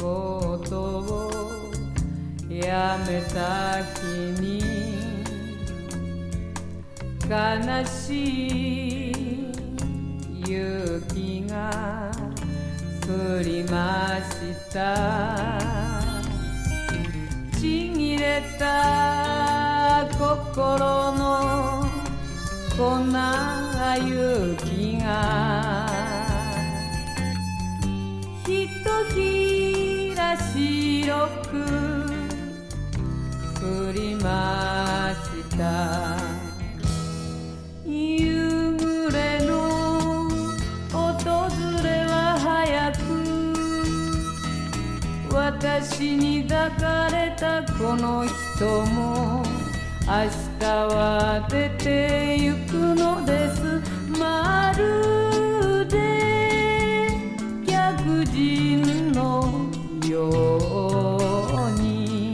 事をやめた日に悲しい雪が降りました。ちぎれた心の粉雪がひとひら白く降りました。夕暮れの訪れは早く、私に抱かれたこの人も明日は出てゆくのです。まるで逆人のように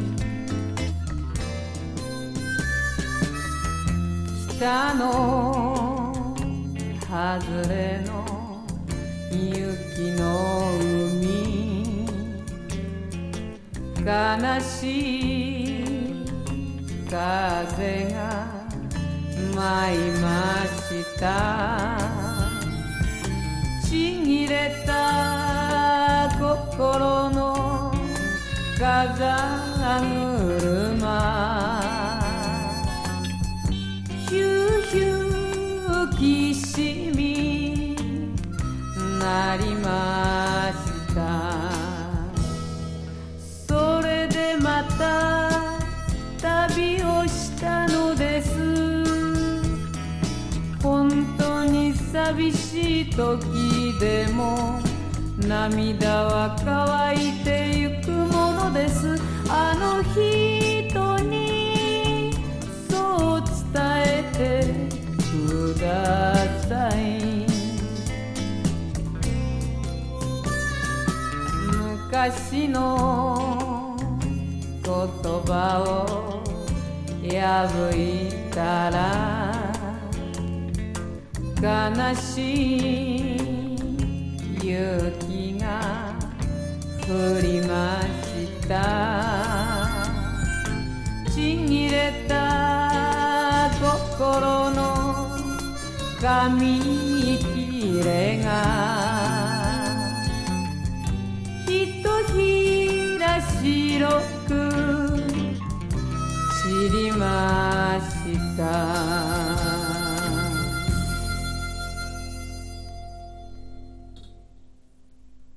北の外れの雪の海、悲しい風が舞いました。ちぎれた心の風車、ヒューヒューきしみなりました。それでまた旅をしたのです。本当に寂しい時でも涙は乾いてゆくものです。あの人にそう伝えてください。昔の言葉を破いたら悲しい雪が降りました。ちぎれた心の紙切れがひとひら白く散りました。